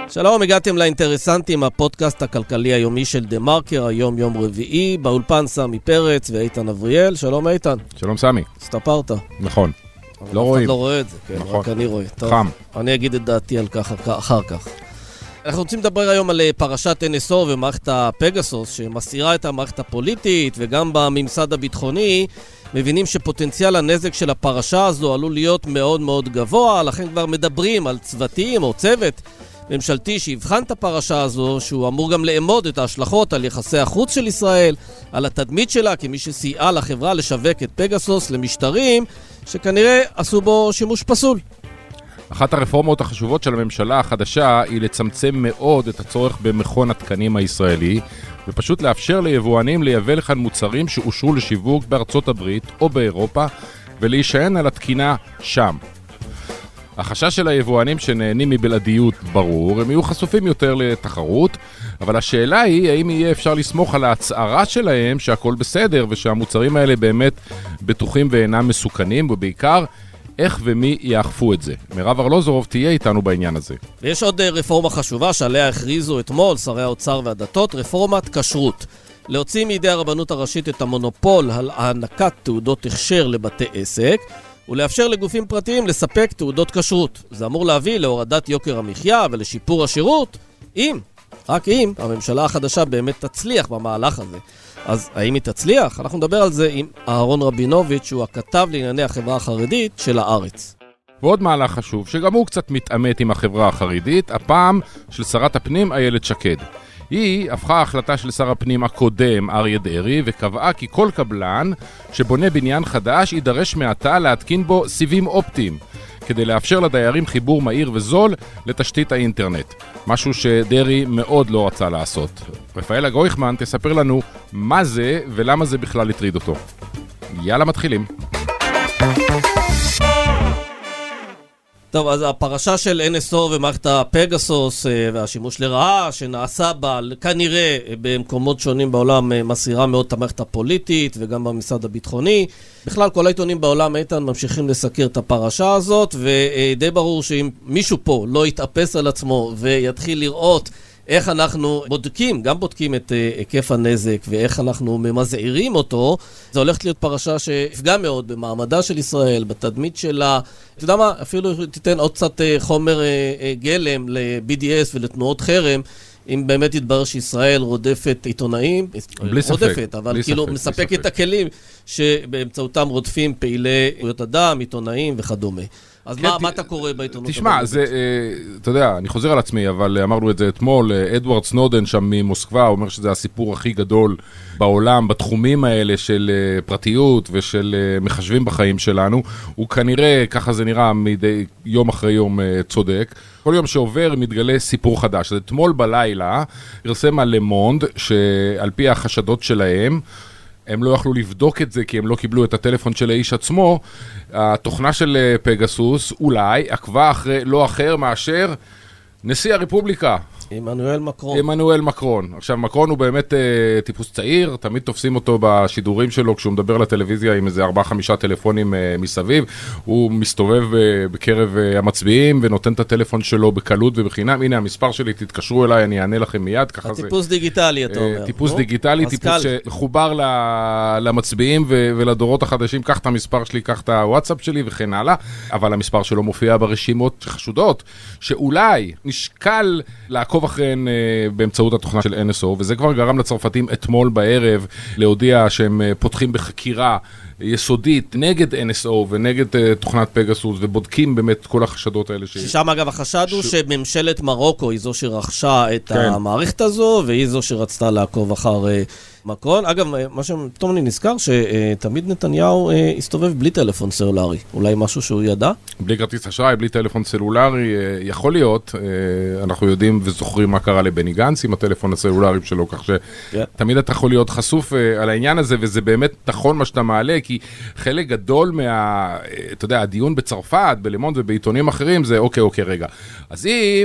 שלום, הגעתם לאינטרסנטים, הפודקאסט הכלכלי היומי של דה מרקר, היום יום רביעי, באולפן סמי פרץ ואיתן אבריאל. שלום איתן. שלום סמי. הסתפרת. נכון. לא רואים. לא רואה את זה, כן, נכון. רק אני רואה. טוב, חם. אני אגיד את דעתי על כך אחר כך. אנחנו רוצים לדבר היום על פרשת NSO ומערכת הפגסוס, שמסעירה את המערכת הפוליטית, וגם בממסד הביטחוני, מבינים שפוטנציאל הנזק של הפרשה הזו עלול להיות מאוד מאוד גבוה, לכן כבר מדברים על צוותים או צוות ממשלתי שיבחן את הפרשה הזו, שהוא אמור גם לאמוד את ההשלכות על יחסי החוץ של ישראל, על התדמית שלה כמי שסייעה לחברה לשווק את פגסוס למשטרים שכנראה עשו בו שימוש פסול. אחת הרפורמות החשובות של הממשלה החדשה היא לצמצם מאוד את הצורך במכון התקנים הישראלי, ופשוט לאפשר ליבואנים לייבא לכאן מוצרים שאושרו לשיווק בארצות הברית או באירופה, ולהישען על התקינה שם. החשש של היבואנים שנהנים מבלעדיות ברור, הם יהיו חשופים יותר לתחרות, אבל השאלה היא האם יהיה אפשר לסמוך על ההצהרה שלהם שהכל בסדר ושהמוצרים האלה באמת בטוחים ואינם מסוכנים, ובעיקר איך ומי יאכפו את זה. מירב ארלוזורוב תהיה איתנו בעניין הזה. ויש עוד רפורמה חשובה שעליה הכריזו אתמול שרי האוצר והדתות, רפורמת כשרות. להוציא מידי הרבנות הראשית את המונופול על הענקת תעודות הכשר לבתי עסק, ולאפשר לגופים פרטיים לספק תעודות כשרות. זה אמור להביא להורדת יוקר המחיה ולשיפור השירות, רק אם הממשלה החדשה באמת תצליח במהלך הזה. אז האם היא תצליח? אנחנו נדבר על זה עם אהרון רבינוביץ', שהוא הכתב לענייני החברה החרדית של הארץ. ועוד מהלך חשוב, שגם הוא קצת מתעמת עם החברה החרדית, הפעם של שרת הפנים איילת שקד. היא הפכה החלטה של שר הפנים הקודם אריה דרעי וקבעה כי כל קבלן שבונה בניין חדש יידרש מעתה להתקין בו סיבים אופטיים כדי לאפשר לדיירים חיבור מהיר וזול לתשתית האינטרנט, משהו שדרעי מאוד לא רצה לעשות. רפאלה גויכמן תספר לנו מה זה ולמה זה בכלל הטריד אותו. יאללה, מתחילים. טוב, אז הפרשה של NSO ומערכת הפגסוס והשימוש לרעה שנעשה בה כנראה במקומות שונים בעולם מסעירה מאוד את המערכת הפוליטית וגם בממסד הביטחוני. בכלל כל העיתונים בעולם איתן ממשיכים לסקר את הפרשה הזאת, ודי ברור שאם מישהו פה לא יתאפס על עצמו ויתחיל לראות איך אנחנו בודקים את היקף הנזק ואיך אנחנו ממזעירים אותו, זה הולכת להיות פרשה שיפגע מאוד במעמדה של ישראל, בתדמית שלה. אתה יודע מה? אפילו תיתן עוד קצת חומר גלם ל-BDS ולתנועות חרם, אם באמת יתברר שישראל רודפת עיתונאים, רודפת, אבל כאילו מספק את הכלים שבאמצעותם רודפים פעילי זכויות אדם, עיתונאים וכדומה. אז מה אתה קורא בעיתונות? תשמע, אתה יודע, אני חוזר על עצמי, אבל אמרנו את זה אתמול, אדוארד סנודן שם ממוסקבה, אומר שזה הסיפור הכי גדול בעולם, בתחומים האלה של פרטיות ושל מחשבים בחיים שלנו, הוא כנראה, ככה זה נראה, מדי יום אחרי יום צודק. כל יום שעובר מתגלה סיפור חדש. אז אתמול בלילה פרסם על למונד, שעל פי החשדות שלהם, הם לא יכלו לבדוק את זה כי הם לא קיבלו את הטלפון של האיש עצמו. התוכנה של פגסוס אולי עקבה אחרי לא אחר מאשר נשיא הרפובליקה. עמנואל מקרון. עכשיו, מקרון הוא באמת טיפוס צעיר, תמיד תופסים אותו בשידורים שלו כשהוא מדבר לטלוויזיה עם איזה 4-5 טלפונים מסביב. הוא מסתובב בקרב המצביעים ונותן את הטלפון שלו בקלות ובחינם. הנה המספר שלי, תתקשרו אליי, אני אענה לכם מיד. הטיפוס דיגיטלי, אתה אומר. טיפוס דיגיטלי, טיפוס שחובר למצביעים ולדורות החדשים. קח את המספר שלי, קח את הוואטסאפ שלי וכן הלאה. אבל המספר שלו מופיע ברשימות חשודות, שאולי נשקל לעקוב אחריהן באמצעות התוכנה של NSO, וזה כבר גרם לצרפתים אתמול בערב להודיע שהם פותחים בחקירה יסודית נגד NSO ונגד תוכנת פגסוס, ובודקים באמת כל החשדות האלה. ששם אגב החשד הוא שממשלת מרוקו היא זו שרכשה את המערכת הזו, והיא זו שרצתה לעקוב אחר מקרון. אגב, מה שפתאום אני נזכר, שתמיד נתניהו הסתובב בלי טלפון סלולרי. אולי משהו שהוא ידע? בלי כרטיס אשראי, בלי טלפון סלולרי, יכול להיות. אנחנו יודעים וזוכרים מה קרה לבני גנץ עם הטלפון הסלולרי שלו, כך שתמיד אתה יכול להיות חשוף על העניין הזה, וזה באמת נכון מה שאתה מעלה, כי חלק גדול אתה יודע, הדיון בצרפת, בלמונד ובעיתונים אחרים, זה אוקיי, רגע. אז אם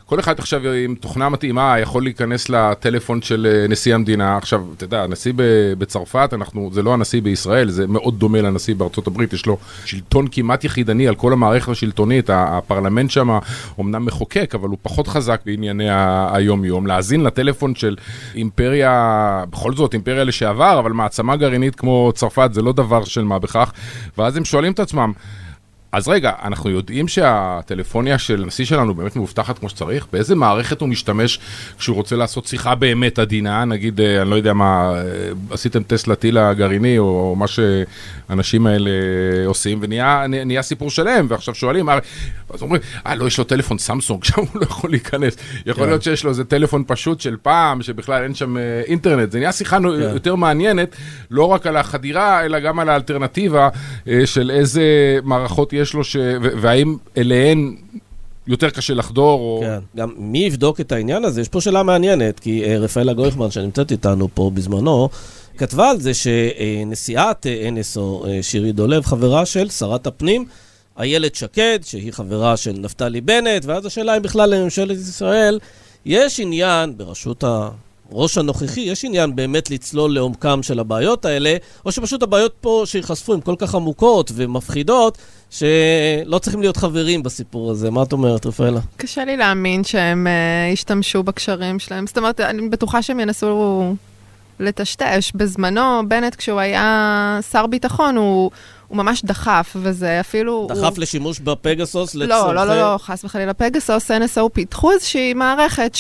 כל אחד עכשיו עם תוכנה מתאימה יכול להיכנס לטלפון של נשיא המדינה. עכשיו, אתה יודע, הנשיא בצרפת, זה לא הנשיא בישראל, זה מאוד דומה לנשיא בארצות הברית, יש לו שלטון כמעט יחידני על כל המערכת השלטונית, הפרלמנט שם אומנם מחוקק, אבל הוא פחות חזק בענייני היום-יום. להאזין לטלפון של אימפריה, בכל זאת אימפריה לשעבר, אבל מעצמה גרעינית כמו צרפת, זה לא דבר של מה בכך, ואז הם שואלים את עצמם, אז רגע, אנחנו יודעים שהטלפוניה של הנשיא שלנו באמת מאובטחת כמו שצריך? באיזה מערכת הוא משתמש כשהוא רוצה לעשות שיחה באמת עדינה? נגיד, אני לא יודע מה, עשיתם טסט לטיל הגרעיני, או מה שאנשים האלה עושים, ונהיה סיפור שלם, ועכשיו שואלים, אז אומרים, לא, יש לו טלפון סמסונג, שם הוא לא יכול להיכנס. יכול להיות שיש לו איזה טלפון פשוט של פעם, שבכלל אין שם אינטרנט. זה נהיה שיחה יותר מעניינת, לא רק על החדירה, אלא גם על האלטרנטיבה של איזה מערכות יש לו, והאם אליהן יותר קשה לחדור. כן, גם מי יבדוק את העניין הזה? יש פה שאלה מעניינת, כי רפאלה גויכמן, שנמצאת איתנו פה בזמנו, כתבה על זה שנשיאת NSO, שירי דולב, חברה של שרת הפנים, איילת שקד, שהיא חברה של נפתלי בנט, ואז השאלה אם בכלל לממשלת ישראל, יש עניין בראשות ראש הנוכחי, יש עניין באמת לצלול לעומקם של הבעיות האלה, או שפשוט הבעיות פה שיחשפו הן כל כך עמוקות ומפחידות, שלא צריכים להיות חברים בסיפור הזה. מה את אומרת, רפאלה? קשה לי להאמין שהם ישתמשו בקשרים שלהם. זאת אומרת, אני בטוחה שהם ינסו לטשטש. בזמנו, בנט, כשהוא היה שר ביטחון, הוא ממש דחף, וזה אפילו... דחף לשימוש בפגסוס לצורכי... לא, חס וחלילה. פגסוס, NSO פיתחו איזושהי מערכת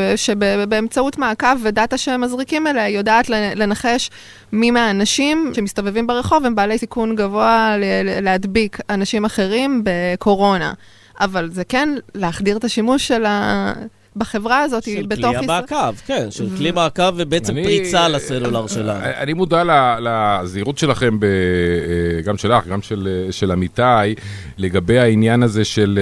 שבאמצעות מעקב ודאטה שהם מזריקים אליה, יודעת לנחש מי מהאנשים שמסתובבים ברחוב, הם בעלי סיכון גבוה להדביק אנשים אחרים בקורונה. אבל זה כן להחדיר את השימוש בחברה הזאת, של כלי המעקב, כן, של כלי מעקב ובעצם פריצה לסלולר שלנו. אני מודע לזהירות שלכם, גם שלך, גם של עמיתי, לגבי העניין הזה של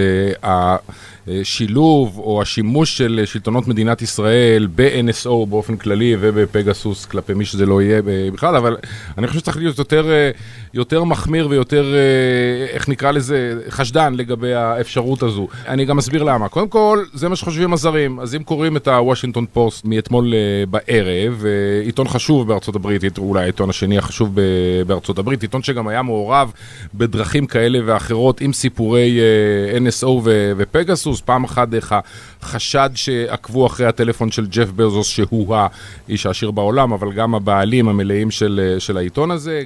השילוב או השימוש של שלטונות מדינת ישראל ב-NSO באופן כללי ובפגסוס כלפי מי שזה לא יהיה בכלל, אבל אני חושב שצריך להיות יותר מחמיר ויותר, איך נקרא לזה, חשדן לגבי האפשרות הזו. אני גם אסביר למה. קודם כל, זה מה שחושבים הזרים. אז אם קוראים את הוושינגטון פוסט מאתמול בערב, עיתון חשוב בארצות הברית, אולי העיתון השני החשוב בארצות הברית, עיתון שגם היה מעורב בדרכים כאלה ואחרות עם סיפורי NSO ופגסוס, פעם אחת דרך החשד שעקבו אחרי הטלפון של ג'ף בזוס, שהוא האיש העשיר בעולם, אבל גם הבעלים המלאים של העיתון הזה.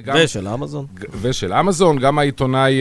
ושל אמזון, גם העיתונאי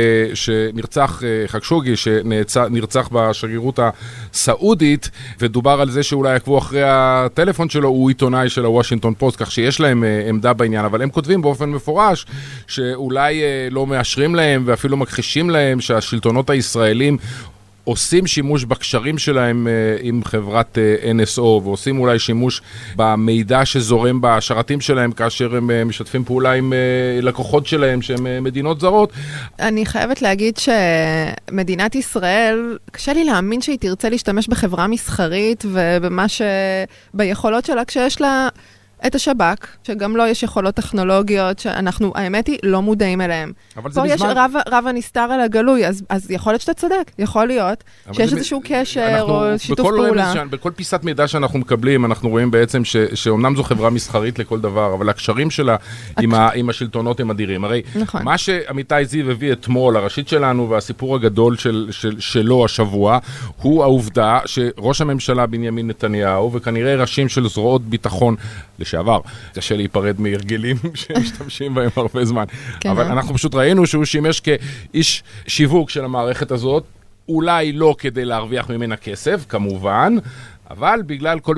שנרצח, חקשוגי, שנרצח בשגרירות הסעודית, ודובר על זה שאולי עקבו אחרי הטלפון שלו, הוא עיתונאי של הוושינגטון פוסט, כך שיש להם עמדה בעניין, אבל הם כותבים באופן מפורש, שאולי לא מאשרים להם, ואפילו מכחישים להם שהשלטונות הישראלים עושים שימוש בקשרים שלהם עם חברת NSO, ועושים אולי שימוש במידע שזורם בשרתים שלהם, כאשר הם משתפים פעולה עם לקוחות שלהם, שהם מדינות זרות. אני חייבת להגיד שמדינת ישראל, קשה לי להאמין שהיא תרצה להשתמש בחברה מסחרית, ובמה ביכולות שלה, כשיש לה את השב"כ, שגם לא יש יכולות טכנולוגיות, שאנחנו, האמת היא, לא מודעים אליהם. פה יש רב הנסתר על הגלוי, אז יכול להיות שאתה צודק, יכול להיות שיש איזשהו קשר או שיתוף פעולה. בכל פיסת מידע שאנחנו מקבלים, אנחנו רואים בעצם שאומנם זו חברה מסחרית לכל דבר, אבל הקשרים שלה עם השלטונות הם אדירים. הרי מה שעמיתי זיו הביא אתמול, הראשית שלנו והסיפור הגדול שלו השבוע, הוא העובדה שראש הממשלה בנימין נתניהו, וכנראה ראשים של זרועות ביטחון לשעבר, קשה להיפרד מהרגלים שמשתמשים בהם הרבה זמן. אבל אנחנו פשוט ראינו שהוא שימש כאיש שיווק של המערכת הזאת, אולי לא כדי להרוויח ממנה כסף, כמובן, אבל בגלל כל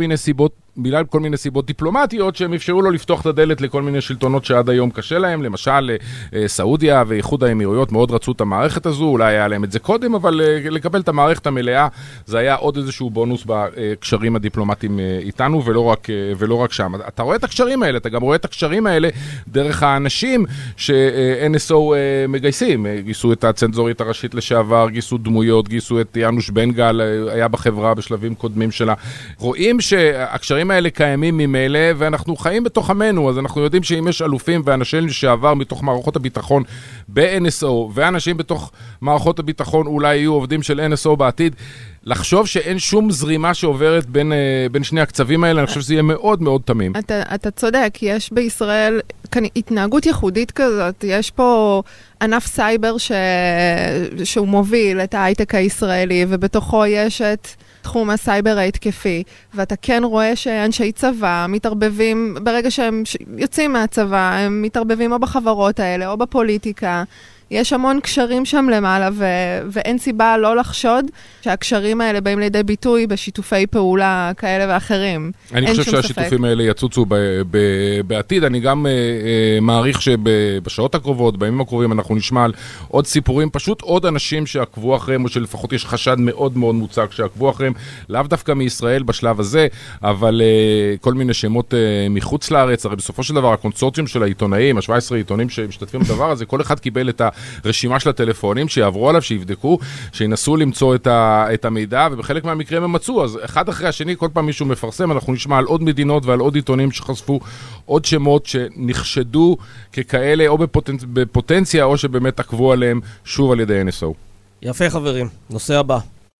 מיני סיבות דיפלומטיות שהם אפשרו לו לפתוח את הדלת לכל מיני שלטונות שעד היום קשה להם, למשל סעודיה ואיחוד האמירויות מאוד רצו את המערכת הזו, אולי היה להם את זה קודם, אבל לקבל את המערכת המלאה זה היה עוד איזשהו בונוס בקשרים הדיפלומטיים איתנו, ולא רק שם. אתה רואה את הקשרים האלה, אתה גם רואה את הקשרים האלה דרך האנשים ש-NSO מגייסים, גייסו את הצנזורית הראשית לשעבר, גייסו דמויות, גייסו את יאנוש בנגל, היה בחברה בשלבים קודמים שלה. רואים שהקשרים האלה קיימים ממילא, ואנחנו חיים בתוך עמנו, אז אנחנו יודעים שאם יש אלופים ואנשים שעבר מתוך מערכות הביטחון ב-NSO, ואנשים בתוך מערכות הביטחון אולי יהיו עובדים של NSO בעתיד, לחשוב שאין שום זרימה שעוברת בין שני הקצבים האלה, אני חושב שזה יהיה מאוד מאוד תמים. אתה צודק, יש בישראל התנהגות ייחודית כזאת, יש פה ענף סייבר שהוא מוביל את ההייטק הישראלי, ובתוכו יש את תחום הסייבר ההתקפי, ואתה כן רואה שאנשי צבא מתערבבים, ברגע שהם יוצאים מהצבא, הם מתערבבים או בחברות האלה, או בפוליטיקה, יש המון קשרים שם למעלה, ואין סיבה לא לחשוד שהקשרים האלה באים לידי ביטוי בשיתופי פעולה כאלה ואחרים. אני חושב שהשיתופים האלה יצוצו בעתיד. אני גם מעריך שבשעות הקרובות, בימים הקרובים, אנחנו נשמע על עוד סיפורים, פשוט עוד אנשים שעקבו אחריהם, או שלפחות יש חשד מאוד מאוד מוצק שעקבו אחריהם, לאו דווקא מישראל בשלב הזה, אבל כל מיני שמות מחוץ לארץ. הרי בסופו של דבר, הקונסורציום של העיתונאים, ה-17 עיתונים שמשתתפים בדבר הזה, כל אחד קיבל את הרשימה של הטלפונים, שיעברו עליו, שיבדקו, שינסו למצוא את המידע, ובחלק מהמקרים הם מצאו. אז אחד אחרי השני, כל פעם מישהו מפרסם, אנחנו נשמע על עוד מדינות ועל עוד עיתונים שחשפו עוד שמות שנחשדו ככאלה, או בפוטנציה, או שבאמת עקבו עליהם שוב על ידי NSO. יפה חברים, נושא הבא.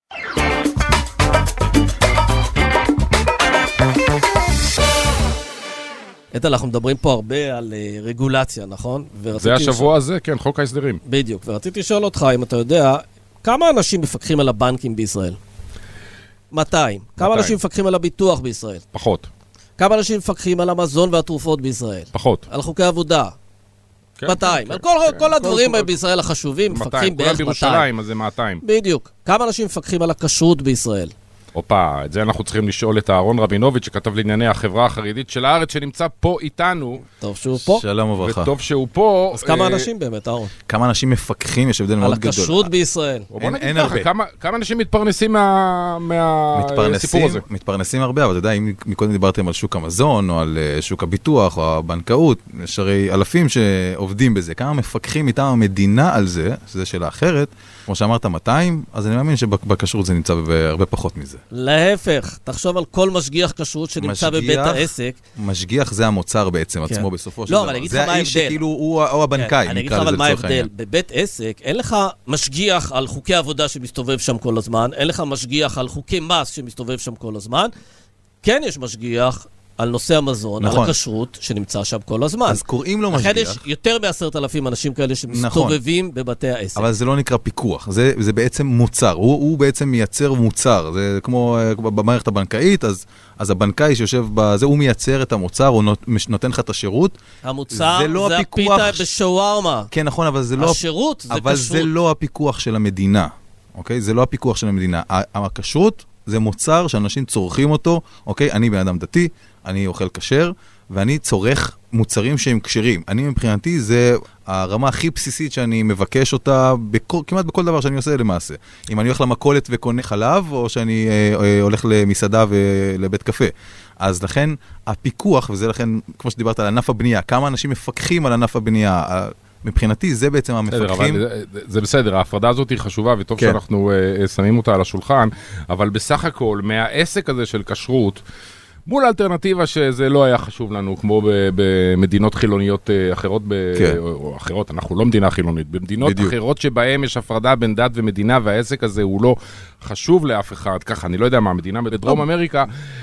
איתן, אנחנו מדברים פה הרבה על רגולציה, נכון? זה השבוע הזה, כן, חוק ההסדרים. בדיוק, ורציתי לשאול אותך, אם אתה יודע, כמה אנשים מפקחים על הבנקים בישראל? 200. כמה אנשים מפקחים על הביטוח בישראל? פחות. כמה אנשים מפקחים על המזון והתרופות בישראל? פחות. על חוקי עבודה? 200. על כל הדברים בישראל החשובים מפקחים בערך 200. כולם בירושלים, אז זה 200. בדיוק. כמה אנשים מפקחים על הכשרות בישראל? את זה אנחנו צריכים לשאול את אהרון רבינוביץ' שכתב לענייני החברה החרדית של הארץ, שנמצא פה איתנו. טוב שהוא פה. שלום וברכה. וטוב שהוא פה. אז כמה אנשים באמת, אהרון? כמה אנשים מפקחים, יש הבדל מאוד גדול. על הכשרות בישראל. אין הרבה. כמה אנשים מתפרנסים מהסיפור הזה? מתפרנסים הרבה, אבל אתה יודע, אם מקודם דיברתם על שוק המזון, או על שוק הביטוח, או הבנקאות, יש הרי אלפים שעובדים בזה. כמה מפקחים מטעם המדינה על זה, שזה שאלה אחרת, כמו שאמרת 200, אז אני מאמין שבכשרות זה נמצא בהרבה פחות מזה. להפך, תחשוב על כל משגיח כשרות שנמצא בבית העסק. משגיח זה המוצר בעצם עצמו בסופו של דבר. לא, אבל אני אגיד לך מה ההבדל. זה האיש שכאילו הוא או הבנקאי, אני אגיד לך אבל מה ההבדל. בבית עסק אין לך משגיח על חוקי עבודה שמסתובב שם כל הזמן, אין לך משגיח על חוקי מס שמסתובב שם כל הזמן. כן יש משגיח על נושא המזון, על הכשרות שנמצא שם כל הזמן. אז קוראים לו משגיח. לכן יש יותר מ10,000 אנשים כאלה שמסתובבים בבתי העסק. אבל זה לא נקרא פיקוח, זה בעצם מוצר. הוא בעצם מייצר מוצר. זה כמו במערכת הבנקאית, אז הבנקאי שיושב בזה, הוא מייצר את המוצר, הוא נותן לך את השירות. המוצר זה הפיתה בשווארמה. כן, נכון, אבל זה לא... השירות זה כשרות. אבל זה לא הפיקוח של המדינה. אוקיי? זה לא הפיקוח של המדינה. הכשרות זה מוצר שאנשים צורכים אותו. אוקיי? אני בן אדם דתי, אני אוכל כשר, ואני צורך מוצרים שהם כשרים. אני מבחינתי, זה הרמה הכי בסיסית שאני מבקש אותה כמעט בכל דבר שאני עושה למעשה. אם אני הולך למכולת וקונה חלב, או שאני הולך למסעדה ולבית קפה. אז לכן הפיקוח, וזה לכן, כמו שדיברת על ענף הבנייה, כמה אנשים מפקחים על ענף הבנייה, מבחינתי זה בעצם המפקחים. זה בסדר, ההפרדה הזאת היא חשובה, וטוב שאנחנו שמים אותה על השולחן, אבל בסך הכל, מהעסק הזה של כשרות, מול האלטרנטיבה שזה לא היה חשוב לנו, כמו במדינות חילוניות אחרות, או אחרות, אנחנו לא מדינה חילונית, במדינות אחרות שבהן יש הפרדה בין דת ומדינה, והעסק הזה הוא לא חשוב לאף אחד, ככה, אני לא יודע מה, המדינה בדרום אמריקה,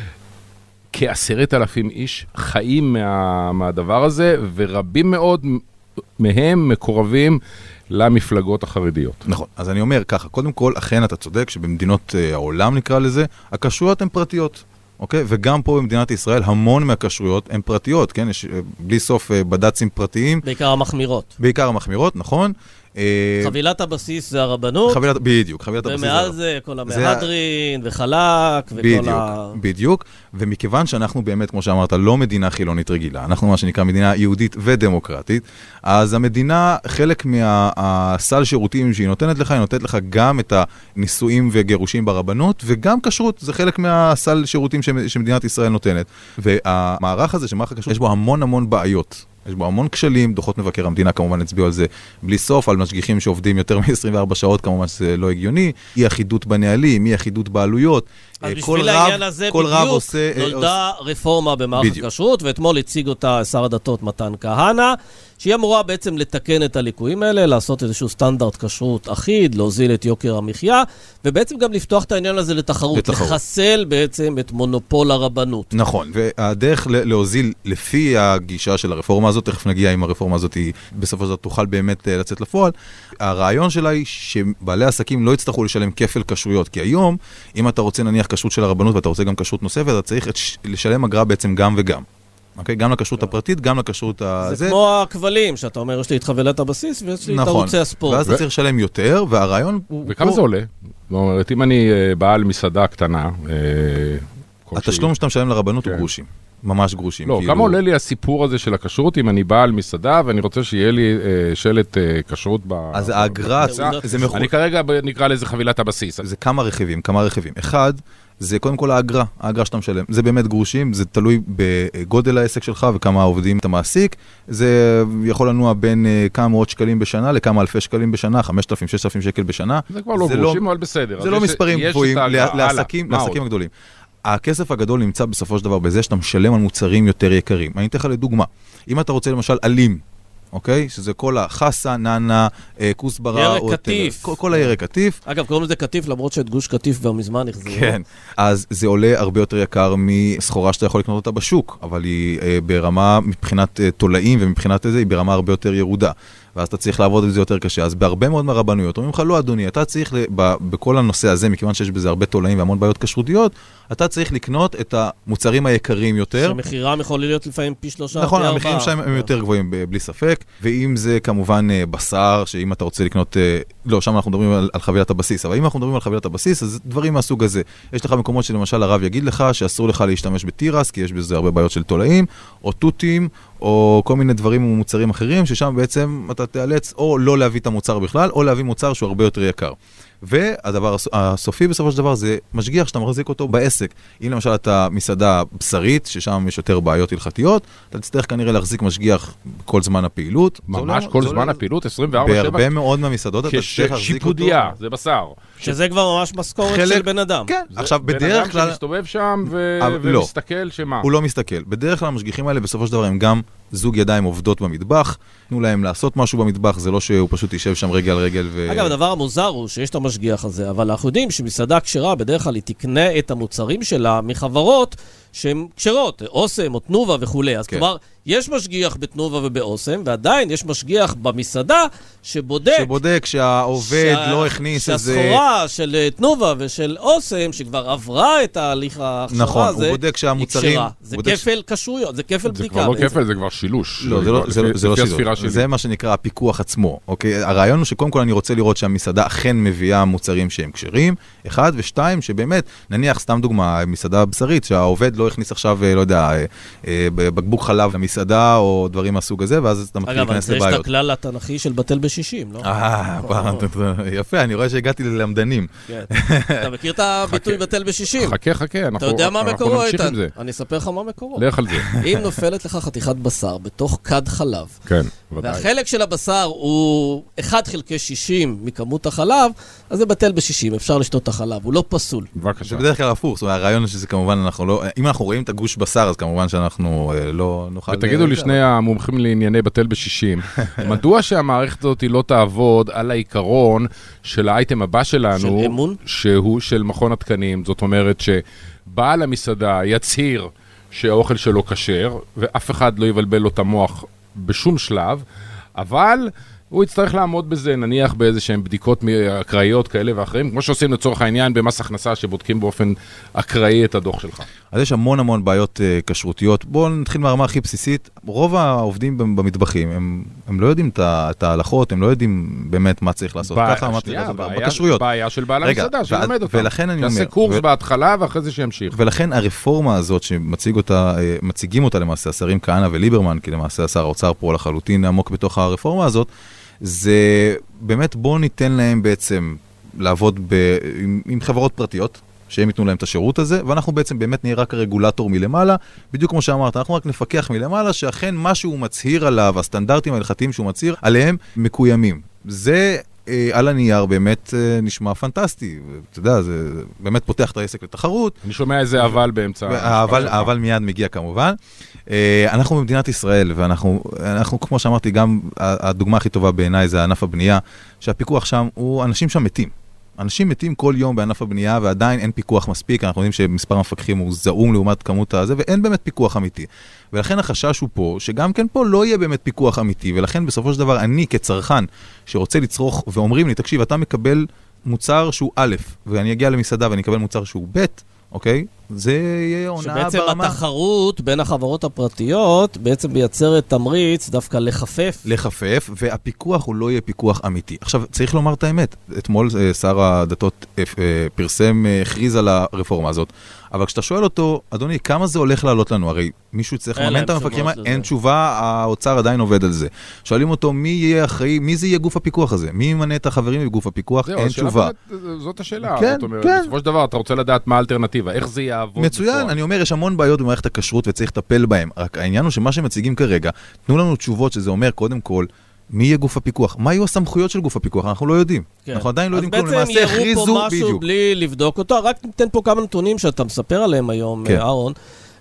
כ10,000 איש חיים מהדבר הזה, ורבים מאוד מהם מקורבים למפלגות החרדיות. נכון, אז אני אומר ככה, קודם כל, אכן אתה צודק שבמדינות העולם נקרא לזה, הכשרויות הן פרטיות. אוקיי? וגם פה במדינת ישראל המון מהכשרויות הן פרטיות, כן? יש בלי סוף בד"צים פרטיים. בעיקר המחמירות. בעיקר המחמירות, נכון. חבילת הבסיס זה הרבנות. בדיוק, חבילת הבסיס. ומעל זה כל המהדרין וחלק וכל בדיוק, ומכיוון שאנחנו באמת, כמו שאמרת, לא מדינה חילונית רגילה, אנחנו מה שנקרא מדינה יהודית ודמוקרטית, אז המדינה, חלק מהסל שירותים שהיא נותנת לך, היא נותנת לך גם את הנישואים וגירושים ברבנות, וגם כשרות, זה חלק מהסל שירותים שמדינת ישראל נותנת. והמערך הזה, שמערך הכשרות, יש בו המון בעיות. יש בו המון כשלים, דוחות מבקר המדינה כמובן הצביעו על זה בלי סוף, על משגיחים שעובדים יותר מ-24 שעות, כמובן שזה לא הגיוני, אי אחידות בנהלים, אי אחידות בעלויות. אז בשביל העניין הזה בדיוק נולדה רפורמה במערכת הכשרות, ואתמול הציג אותה שר הדתות מתן כהנא, שהיא אמורה בעצם לתקן את הליקויים האלה, לעשות איזשהו סטנדרט כשרות אחיד, להוזיל את יוקר המחיה, ובעצם גם לפתוח את העניין הזה לתחרות, לחסל בעצם את מונופול הרבנות. נכון, והדרך להוזיל לפי הגישה של הרפורמה הזאת, תכף נגיע אם הרפורמה הזאת היא בסופו של דבר תוכל באמת לצאת לפועל, הרעיון שלה היא שבעלי עסקים לא יצטרכו לשלם כפל כשרויות, כי היום, אם אתה רוצה נניח כשרות של הרבנות ואתה רוצה גם כשרות נוספת, אתה צריך לשלם אגרה בעצם גם וגם. אוקיי? גם לכשרות הפרטית, גם לכשרות הזה. זה כמו הכבלים, שאתה אומר, יש לי את חבילת הבסיס ויש לי את ערוצי הספורט. ואז אתה צריך לשלם יותר, והרעיון הוא... וכמה זה עולה? זאת אומרת, אם אני בעל מסעדה קטנה... התשלום שאתה משלם לרבנות הוא גרושים. ממש גרושים. לא, כמה עולה לי הסיפור הזה של הכשרות, אם אני בעל מסעדה ואני רוצה שיהיה לי שלט כשרות ב... אז האגרה... אני כרגע נקרא לזה חבילת הבסיס. זה כמה רכיבים. אחד, זה קודם כל האגרה שאתה משלם. זה באמת גרושים, זה תלוי בגודל העסק שלך וכמה עובדים אתה מעסיק. זה יכול לנוע בין כמה מאות שקלים בשנה לכמה אלפי שקלים בשנה, 5,000, 6,000 שקל בשנה. זה כבר לא גרושים, אבל בסדר. זה לא מספרים גבוהים לעסקים הגדולים. הכסף הגדול נמצא בסופו של דבר בזה שאתה משלם על מוצרים יותר יקרים. אני אתן לך לדוגמה, אם אתה רוצה למשל אלים, אוקיי? שזה כל החסה, ננה, כוסברה, ירק קטיף. כל הירק קטיף. אגב, קוראים לזה קטיף, למרות שאת גוש קטיף כבר מזמן החזירו. כן, אז זה עולה הרבה יותר יקר מסחורה שאתה יכול לקנות אותה בשוק, אבל היא ברמה, מבחינת תולעים ומבחינת זה, היא ברמה הרבה יותר ירודה. ואז אתה צריך לעבוד על זה יותר קשה. אז בהרבה מאוד מהרבנויות, אומרים לך, לא אדוני, אתה צריך, בכל הנושא הזה, מכיוון שיש בזה הרבה תולעים והמון בעיות כשרותיות, אתה צריך לקנות את המוצרים היקרים יותר. שמחירם יכול להיות לפעמים פי 3, נכון, המחירים שלהם הם יותר גבוהים בלי ספק, ואם זה כמובן בשר, שאם אתה רוצה לקנות, לא, שם אנחנו מדברים על חבילת הבסיס, אבל אם אנחנו מדברים על חבילת הבסיס, אז דברים מהסוג הזה. יש לך מקומות שלמשל הרב יגיד לך שאסור לך להשתמש בתירס, כי יש בזה הרבה בעיות של תולעים, או טוטים, או כל מיני דברים ומוצרים אחרים, ששם בעצם אתה תיאלץ או לא להביא את המוצר בכלל, או להביא מוצר שהוא הרבה יותר יקר. והדבר הסופי בסופו של דבר זה משגיח שאתה מחזיק אותו בעסק. אם למשל אתה מסעדה בשרית, ששם יש יותר בעיות הלכתיות, אתה תצטרך כנראה להחזיק משגיח כל זמן הפעילות. ממש כל זמן הפעילות, 24/7? בהרבה מאוד מהמסעדות אתה תצטרך להחזיק אותו. כשיפודיה, זה בשר. שזה כבר ממש משכורת של בן אדם. כן, עכשיו בדרך כלל... בן אדם שמסתובב שם ומסתכל שמה? הוא לא מסתכל. בדרך כלל המשגיחים האלה בסופו של דבר הם גם זוג ידיים עובדות במטבח, תנו להם לעשות משהו במטבח, זה לא שהוא פשוט יישב שם רגל על רגל אגב, הדבר המוזר הוא שיש את המשגיח הזה, אבל אנחנו יודעים שמסעדה כשרה בדרך כלל היא תקנה את המוצרים שלה מחברות שהן כשרות, אוסם או תנובה וכו'. אז כלומר, יש משגיח בתנובה ובאוסם, ועדיין יש משגיח במסעדה שבודק שהעובד לא הכניס איזה... שהסחורה של תנובה ושל אוסם, שכבר עברה את ההליך ההכשרה הזה, נכון, הוא בודק שהמוצרים... זה כפל קשויות, זה כפל בדיקה. זה כבר לא כפל, זה כבר שילוש. לא, זה לא שילוש. זה מה שנקרא הפיקוח עצמו. הרעיון הוא שקודם כל אני רוצה לראות שהמסעדה אכן מביאה מוצרים שהם כשרים, 1 ו2, שבאמת, נניח סתם דוגמה, מסעדה בשרית, שהעובד לא הכניס עכשיו, לא יודע, בקבוק חלב למסעדה או דברים מהסוג הזה, ואז אתה מתחיל להיכנס לבעיות. אגב, יש את הכלל התנ"כי של בטל ב-60, לא? יפה, אני רואה שהגעתי ללמדנים. אתה מכיר את הביטוי בטל ב-60? חכה, אתה יודע מה מקורו, איתן? אני אספר לך מה מקורו. לך על זה. אם נופלת לך חתיכת בשר בתוך כד חלב, כן, והחלק של הבשר הוא 1/60 מכמות החלב, אז זה בטל ב-60, אפשר לשתות את החלב, הוא לא פסול. זה בדרך כלל הפוך, זאת אומרת, הרעיון שזה כמובן אנחנו לא, אם אנחנו רואים את הגוש בשר, אז כמובן שאנחנו לא נוכל... ותגידו לי שני המומחים לענייני בטל ב-60, מדוע שהמערכת הזאת לא תעבוד על העיקרון של האייטם הבא שלנו, של אמון? שהוא של מכון התקנים, זאת אומרת שבעל המסעדה יצהיר שהאוכל שלו כשר, ואף אחד לא יבלבל לו את המוח בשום שלב, אבל הוא יצטרך לעמוד בזה, נניח באיזה שהן בדיקות אקראיות כאלה ואחרים, כמו שעושים לצורך העניין במס הכנסה, שבודקים באופן אקראי את הדוח שלך. אז יש המון בעיות כשרותיות. בואו נתחיל מהרמה הכי בסיסית. רוב העובדים במטבחים, הם לא יודעים את ההלכות, הם לא יודעים באמת מה צריך לעשות. ככה מה צריך לעשות בכשרויות. בעיה של בעל המסעדה, שלומד אותם. ולכן אני אומר... יעשה קורס בהתחלה ואחרי זה שימשיך. ולכן הרפורמה הזאת שמציגים אותה למעשה השרים כהנא וליברמן, כי למעשה השר האוצר פה לחלוטין עמוק בתוך הרפורמה הזאת, זה באמת בואו ניתן להם בעצם לעבוד עם חברות פרטיות, שהם ייתנו להם את השירות הזה, ואנחנו בעצם באמת נהיה רק הרגולטור מלמעלה, בדיוק כמו שאמרת, אנחנו רק נפקח מלמעלה, שאכן מה שהוא מצהיר עליו, הסטנדרטים ההלכתיים שהוא מצהיר עליהם, מקוימים. זה על הנייר באמת נשמע פנטסטי. אתה יודע, זה באמת פותח את העסק לתחרות. אני שומע איזה אבל באמצע. אבל מיד מגיע כמובן. אנחנו במדינת ישראל, ואנחנו, כמו שאמרתי, גם הדוגמה הכי טובה בעיניי זה ענף הבנייה, שהפיקוח שם הוא, אנשים שם מתים. אנשים מתים כל יום בענף הבנייה, ועדיין אין פיקוח מספיק, אנחנו יודעים שמספר המפקחים הוא זעום לעומת כמות הזה, ואין באמת פיקוח אמיתי. ולכן החשש הוא פה, שגם כן פה לא יהיה באמת פיקוח אמיתי, ולכן בסופו של דבר אני כצרכן שרוצה לצרוך, ואומרים לי, תקשיב, אתה מקבל מוצר שהוא א', ואני אגיע למסעדה ואני אקבל מוצר שהוא ב', אוקיי? זה יהיה עונה ברמה. שבעצם התחרות בין החברות הפרטיות בעצם מייצרת תמריץ דווקא לחפף. והפיקוח הוא לא יהיה פיקוח אמיתי. עכשיו, צריך לומר את האמת. אתמול שר הדתות פרסם, הכריז על הרפורמה הזאת. אבל כשאתה שואל אותו, אדוני, כמה זה הולך לעלות לנו? הרי מישהו צריך לממן את המפקחים, אין תשובה, האוצר עדיין עובד על זה. שואלים אותו, מי יהיה אחראי, מי זה יהיה גוף הפיקוח הזה? מי ימנה את החברים בגוף הפיקוח? אין תשובה. זאת השאלה. בסופו של דבר, אתה רוצה לדעת מה האלטרנטיבה, איך זה יעבוד. מצוין, אני אומר, יש המון בעיות במערכת הכשרות וצריך לטפל בהם. רק העניין הוא שמה שמציגים כרגע, תנו לנו תשובות שזה אומר, קודם כל, מי יהיה גוף הפיקוח? מה יהיו הסמכויות של גוף הפיקוח? אנחנו לא יודעים. אנחנו עדיין לא יודעים כלום. למעשה הכריזו בדיוק. אז בעצם יראו פה משהו בלי לבדוק אותו. רק ניתן פה כמה נתונים שאתה מספר עליהם היום, אהרון.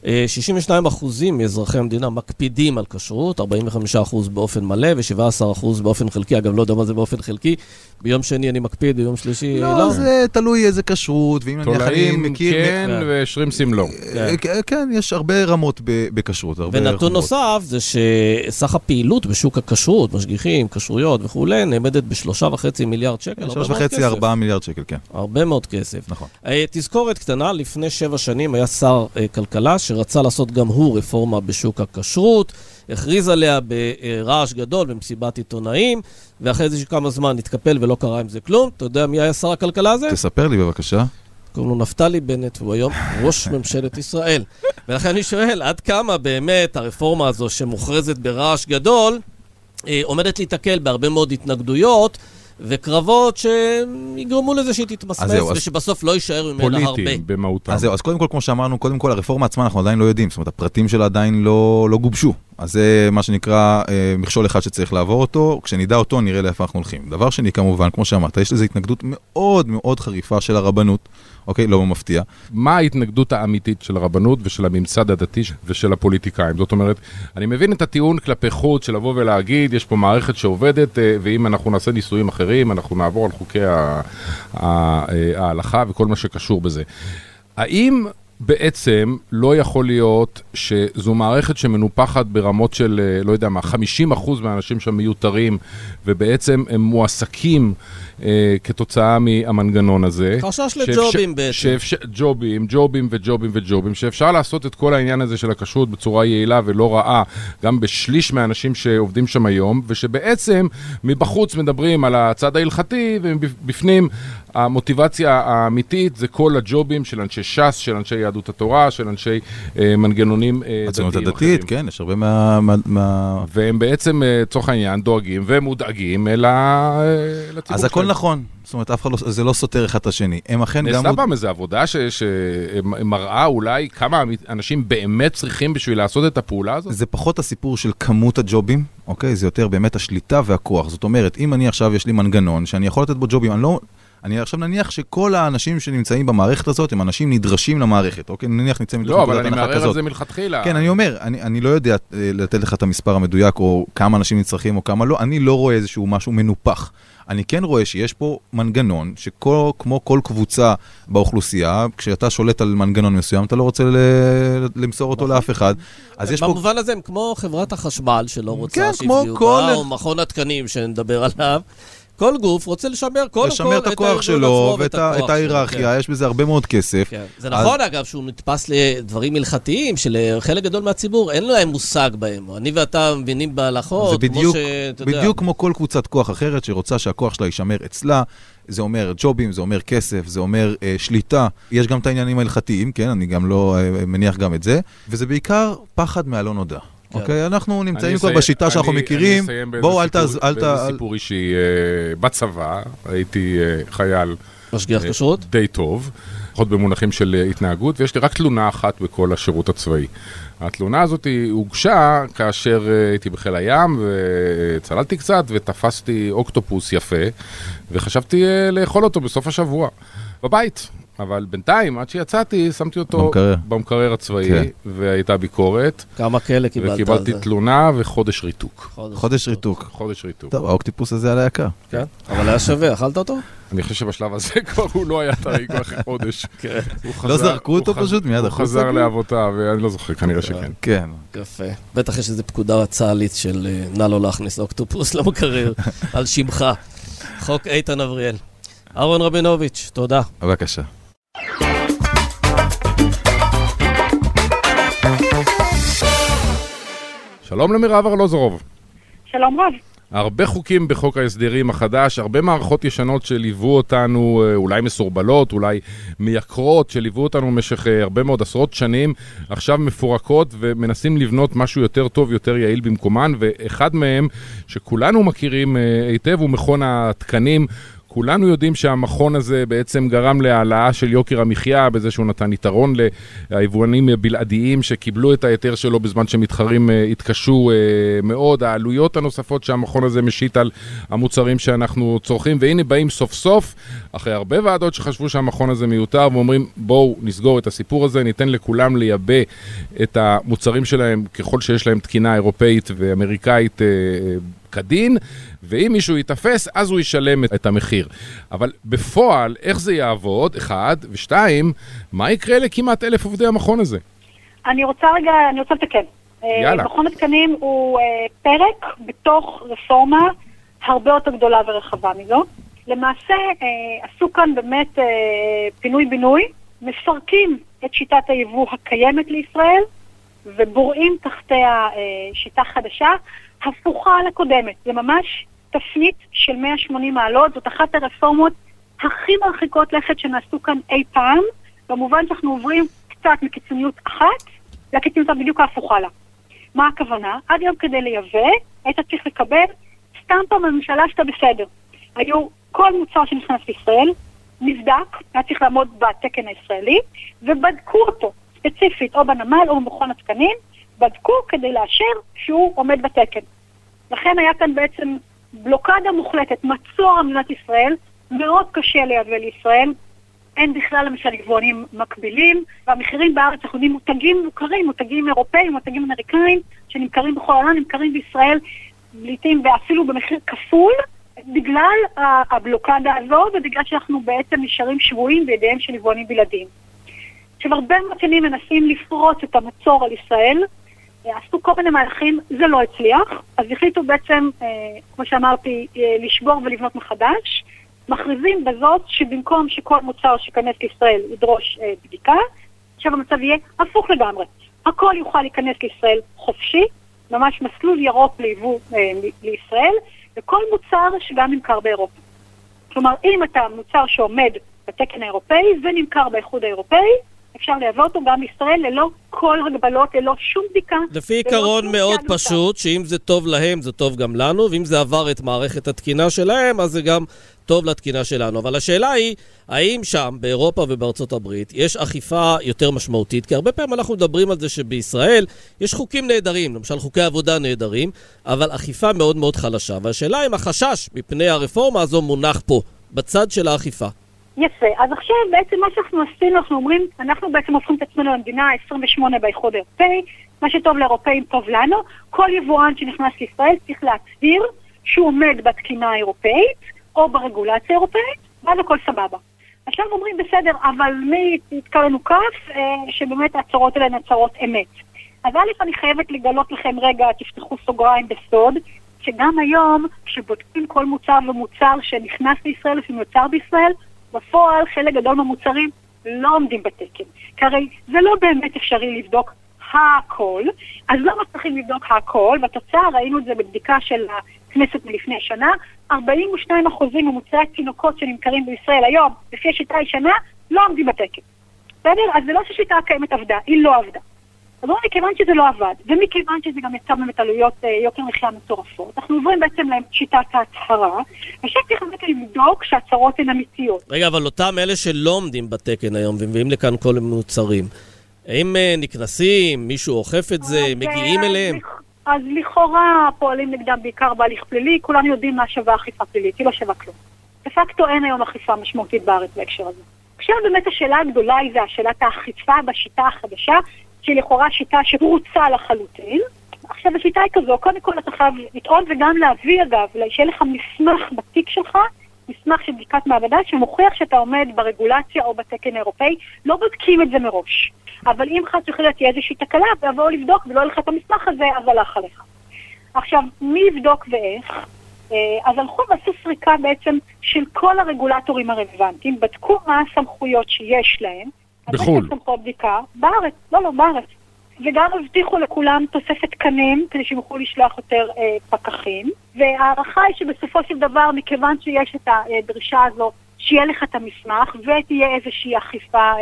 62% מאזרחי המדינה מקפידים על כשרות, 45% באופן מלא ו17% באופן חלקי. אגב, לא יודע מה זה באופן חלקי. ביום שני אני מקפיד, ביום שלישי לא. לא, זה תלוי איזה כשרות, ואם אני מכיר... כן, ושרימסים לא. כן, יש הרבה רמות בכשרות. ונתון נוסף זה שסך הפעילות בשוק הכשרות, משגיחים, כשרויות וכו', נעמדת ב3.5 מיליארד שקל. 3.5-4 מיליארד שקל, כן. הרבה מאוד כסף. נכון. תזכורת קטנה, לפני 7 שנים היה שר כלכלה שרצה לעשות גם הוא רפורמה בשוק הכשרות, הכריז עליה ברעש גדול במסיבת עיתונאים, ואחרי זה שכמה זמן התקפל ולא קרה עם זה כלום. אתה יודע מי היה שר הכלכלה הזה? תספר לי בבקשה. קוראים לו נפתלי בנט, והוא היום ראש ממשלת ישראל. ולכן אני שואל, עד כמה באמת הרפורמה הזו שמוכרזת ברעש גדול, עומדת להתקל בהרבה מאוד התנגדויות, וקרבות שיגרמו לזה שהיא תתמסמס, ושבסוף לא יישאר ממנה הרבה. פוליטיים במהותם. אז קודם כל, כמו שאמרנו, קודם כל הרפורמה עצמה אנחנו עדיין לא יודעים, זאת אומרת, הפרטים שלה עדיין לא גובשו. אז זה מה שנקרא מכשול אחד שצריך לעבור אותו, כשנדע אותו נראה לאיפה אנחנו הולכים. דבר שני, כמובן, כמו שאמרת, יש לזה התנגדות מאוד מאוד חריפה של הרבנות, אוקיי, לא מפתיע. מה ההתנגדות האמיתית של הרבנות ושל הממסד הדתי ושל הפוליטיקאים? זאת אומרת, אני מבין את הטיעון כלפי חוץ של לבוא ולהגיד, יש פה מערכת שעובדת, ואם אנחנו נעשה ניסויים אחרים, אנחנו נעבור על חוקי ההלכה וכל מה שקשור בזה. האם בעצם לא יכול להיות שזו מערכת שמנופחת ברמות של, לא יודע מה, 50% מהאנשים שם מיותרים, ובעצם הם מועסקים כתוצאה מהמנגנון הזה. חשש לג'ובים בעצם. ג'ובים, שאפשר לעשות את כל העניין הזה של הכשרות בצורה יעילה ולא רעה, גם בשליש מהאנשים שעובדים שם היום, ושבעצם מבחוץ מדברים על הצד ההלכתי, ובפנים המוטיבציה האמיתית זה כל הג'ובים של אנשי ש"ס, של אנשי יהדות התורה, של אנשי מנגנונים דתיים הציונות הדתית, כן, יש הרבה והם בעצם, צורך העניין, דואגים ומודאגים לציבור. אז הכל נכון. זאת אומרת, אף אחד זה לא סותר אחד את השני. הם אכן גם... נעשה פעם איזו עבודה שמראה אולי כמה אנשים באמת צריכים בשביל לעשות את הפעולה הזאת? זה פחות הסיפור של כמות הג'ובים, אוקיי? זה יותר באמת השליטה והכוח. זאת אומרת, אם אני עכשיו יש לי מנגנון שאני יכול לתת בו ג'ובים, אני עכשיו נניח שכל האנשים שנמצאים במערכת הזאת הם אנשים נדרשים למערכת, אוקיי? נניח נצא מתוך לא, אבל אני מערער על זה מלכתחילה. כן, אני אומר, אני לא יודע לתת לך את המספר המדויק או כמה אנשים נצרכים או כמה לא, אני לא רואה איזשהו משהו מנופח. אני כן רואה שיש פה מנגנון שכמו כל קבוצה באוכלוסייה, כשאתה שולט על מנגנון מסוים, אתה לא רוצה למסור אותו לאף אחד. במובן הזה הם כמו חברת החשמל שלא רוצה שיביאו בה, או מכון התקנים שנדבר עליו. כל גוף רוצה לשמר את הכוח שלו ואת ההיררכיה, יש בזה הרבה מאוד כסף. זה נכון אגב שהוא נתפס לדברים הלכתיים שלחלק גדול מהציבור אין להם מושג בהם. אני ואתה מבינים בהלכות. זה בדיוק כמו כל קבוצת כוח אחרת שרוצה שהכוח שלה יישמר אצלה. זה אומר ג'ובים, זה אומר כסף, זה אומר שליטה. יש גם את העניינים ההלכתיים, כן, אני גם לא מניח גם את זה. וזה בעיקר פחד מהלא נודע. אוקיי, אנחנו נמצאים כבר בשיטה שאנחנו מכירים. בואו, אל סיפור אישי בצבא, הייתי חייל משגיח כשרות די טוב. לפחות במונחים של התנהגות, ויש לי רק תלונה אחת בכל השירות הצבאי. התלונה הזאת הוגשה כאשר הייתי בחיל הים, וצללתי קצת, ותפסתי אוקטופוס יפה, וחשבתי לאכול אותו בסוף השבוע, בבית. אבל בינתיים, עד שיצאתי, שמתי אותו במקרר הצבאי, והייתה ביקורת. כמה כאלה קיבלת? וקיבלתי תלונה וחודש ריתוק. חודש ריתוק. חודש ריתוק. טוב, האוקטיפוס הזה עלה יקר. כן, אבל היה שווה, אכלת אותו? אני חושב שבשלב הזה כבר הוא לא היה טרי כבר אחרי חודש. לא זרקו אותו פשוט מיד החוצה? הוא חזר לאבותיו, ואני לא זוכר, כנראה שכן. כן. יפה. בטח יש איזו פקודה צה"לית של נא לא להכניס אוקטופוס למקרר על שמך. חוק איתן אבריאל. אהרון רבינוביץ', תודה. בבקשה. שלום למירב ארלוזורוב. שלום רב. הרבה חוקים בחוק ההסדרים החדש, הרבה מערכות ישנות שליוו אותנו, אולי מסורבלות, אולי מייקרות, שליוו אותנו במשך הרבה מאוד עשרות שנים, עכשיו מפורקות ומנסים לבנות משהו יותר טוב, יותר יעיל במקומן, ואחד מהם שכולנו מכירים היטב הוא מכון התקנים. כולנו יודעים שהמכון הזה בעצם גרם להעלאה של יוקר המחיה, בזה שהוא נתן יתרון ליבואנים בלעדיים שקיבלו את היתר שלו בזמן שמתחרים התקשו מאוד. העלויות הנוספות שהמכון הזה משית על המוצרים שאנחנו צורכים, והנה באים סוף סוף, אחרי הרבה ועדות שחשבו שהמכון הזה מיותר, ואומרים בואו נסגור את הסיפור הזה, ניתן לכולם לייבא את המוצרים שלהם ככל שיש להם תקינה אירופאית ואמריקאית כדין, ואם מישהו יתפס, אז הוא ישלם את המחיר. אבל בפועל, איך זה יעבוד? אחד, ושתיים, מה יקרה לכמעט 1,000 עובדי המכון הזה? אני רוצה לתקן. יאללה. מכון התקנים הוא פרק בתוך רפורמה הרבה יותר גדולה ורחבה מזו. למעשה, עשו כאן באמת פינוי-בינוי, מפרקים את שיטת היבוא הקיימת לישראל, ובוראים תחתיה שיטה חדשה, הפוכה לקודמת. זה ממש תפנית של 180 מעלות, זאת אחת הרפורמות הכי מרחיקות לכת שנעשו כאן אי פעם, במובן שאנחנו עוברים קצת מקיצוניות אחת לקיצוניות בדיוק ההפוכה לה. מה הכוונה? עד יום כדי לייבא, היית צריך לקבל סטמפה מהממשלה שאתה בסדר. היו כל מוצר שנכנס לישראל, נבדק, היה צריך לעמוד בתקן הישראלי, ובדקו אותו ספציפית או בנמל או במכון התקנים, בדקו כדי לאשר שהוא עומד בתקן. לכן היה כאן בעצם בלוקדה מוחלטת, מצור על מדינת ישראל, מאוד קשה לייבא לישראל, אין בכלל למשל יבואנים מקבילים, והמחירים בארץ אנחנו יודעים מותגים מוכרים, מותגים אירופאים, מותגים אמריקאים, שנמכרים בכל העולם, נמכרים בישראל, לעתים ואפילו במחיר כפול, בגלל הבלוקדה הזו, ובגלל שאנחנו בעצם נשארים שבויים בידיהם של יבואנים בלעדיים. עכשיו הרבה שנים מנסים לפרוץ את המצור על ישראל, עשו כל מיני מהלכים, זה לא הצליח, אז החליטו בעצם, כמו שאמרתי, לשבור ולבנות מחדש, מכריזים בזאת שבמקום שכל מוצר שכנס לישראל ידרוש בדיקה, עכשיו המצב יהיה הפוך לגמרי. הכל יוכל להיכנס לישראל חופשי, ממש מסלול ירוק ליבוא לישראל, וכל מוצר שגם נמכר באירופה. כלומר, אם אתה מוצר שעומד בתקן האירופאי ונמכר באיחוד האירופאי, אפשר לייבא אותו גם בישראל ללא כל הגבלות, ללא שום בדיקה. לפי עיקרון מאוד פשוט, שאם זה טוב להם, זה טוב גם לנו, ואם זה עבר את מערכת התקינה שלהם, אז זה גם טוב לתקינה שלנו. אבל השאלה היא, האם שם, באירופה ובארצות הברית, יש אכיפה יותר משמעותית? כי הרבה פעמים אנחנו מדברים על זה שבישראל יש חוקים נהדרים, למשל חוקי עבודה נהדרים, אבל אכיפה מאוד מאוד חלשה. והשאלה אם החשש מפני הרפורמה הזו מונח פה, בצד של האכיפה. יפה, אז עכשיו בעצם מה שאנחנו עשינו, אנחנו אומרים, אנחנו בעצם הופכים את עצמנו למדינה 28 באיחוד האירופאי, מה שטוב לאירופאים טוב לנו, כל יבואן שנכנס לישראל צריך להצהיר שהוא עומד בתקינה האירופאית, או ברגולציה האירופאית, ואז הכל סבבה. עכשיו אומרים בסדר, אבל מי יתקע לנו כף, שבאמת ההצהרות האלה הן הצהרות אמת. אז א' אני חייבת לגלות לכם רגע, תפתחו סוגריים בסוד, שגם היום כשבודקים כל מוצר ומוצר שנכנס לישראל או שנוצר בישראל, בפועל חלק גדול מהמוצרים לא עומדים בתקן. כי הרי זה לא באמת אפשרי לבדוק הכל, אז לא מצליחים לבדוק הכל, והתוצאה ראינו את זה בבדיקה של הכנסת מלפני שנה, 42% ממוצרי התינוקות שנמכרים בישראל היום, לפי השיטה הישנה, לא עומדים בתקן. בסדר? אז זה לא שהשיטה הקיימת עבדה, היא לא עבדה. אז מכיוון שזה לא עבד, ומכיוון שזה גם יצא באמת עלויות יוקר מחיה מטורפות, אנחנו עוברים בעצם לשיטת ההצהרה, ושאף צריך באמת לבדוק שההצהרות הן אמיתיות. רגע, אבל אותם אלה שלא עומדים בתקן היום, ומביאים לכאן כל מוצרים, האם נכנסים, מישהו אוכף את זה, מגיעים אליהם? אז לכאורה פועלים נגדם בעיקר בהליך פלילי, כולנו יודעים מה שווה אכיפה פלילית, היא לא שווה כלום. בפקטו אין היום אכיפה משמעותית בארץ בהקשר הזה. עכשיו באמת השאלה הגדולה היא זה השאלת האכיפה בשיטה החדשה, שהיא לכאורה שיטה שרוצה לחלוטין. עכשיו השיטה היא כזו, קודם כל אתה חייב לטעון וגם להביא אגב, שיהיה לך מסמך בתיק שלך, מסמך של בדיקת מעבדה שמוכיח שאתה עומד ברגולציה או בתקן האירופאי, לא בודקים את זה מראש. אבל אם חס וחלילה תהיה איזושהי תקלה, ויבואו לבדוק ולא ילך את המסמך הזה, אז הלך עליך. עכשיו, מי יבדוק ואיך? אז הלכו ועשו סריקה בעצם של כל הרגולטורים הרלוונטיים, בדקו מה הסמכויות שיש להם. בחול. סמכויות בדיקה, בארץ, לא, בארץ. וגם הבטיחו לכולם תוספת תקנים, כדי שהם יוכלו לשלוח יותר פקחים. והערכה היא שבסופו של דבר, מכיוון שיש את הדרישה הזו, שיהיה לך את המסמך, ותהיה איזושהי אכיפה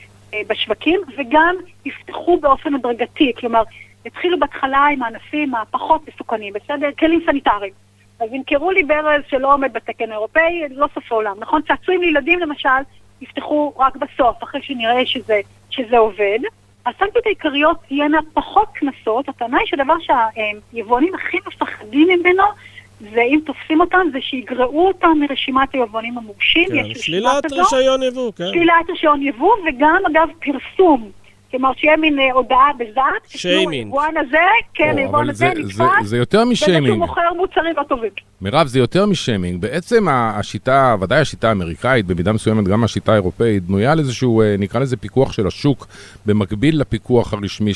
בשווקים, וגם יפתחו באופן הדרגתי, כלומר, התחילו בהתחלה עם הענפים הפחות מסוכנים, בסדר? כלים סניטריים. אז ימכרו לי ברז שלא עומד בתקן האירופאי, לא סוף העולם, נכון? צעצועים לילדים למשל, יפתחו רק בסוף, אחרי שנראה שזה עובד. הסנקציות העיקריות תהיינה פחות קנסות, הטענה היא שדבר שהיבואנים הכי מפחדים ממנו, זה אם תופסים אותם, זה שיגרעו אותם מרשימת היבואנים המורשים. כן, שלילת רישיון יבוא, כן. שלילת רישיון יבוא, וגם אגב פרסום. כלומר שיהיה מין הודעה בזאת, שיימינג. היבואן הזה, כן, היבואן הזה נתפס, זה יותר משיימינג. וזה שהוא מוכר מוצרים לא טובים. מירב, זה יותר משיימינג. בעצם השיטה, ודאי השיטה האמריקאית, במידה מסוימת גם השיטה האירופאית, בנויה על איזשהו, נקרא לזה פיקוח של השוק, במקביל לפיקוח הרשמי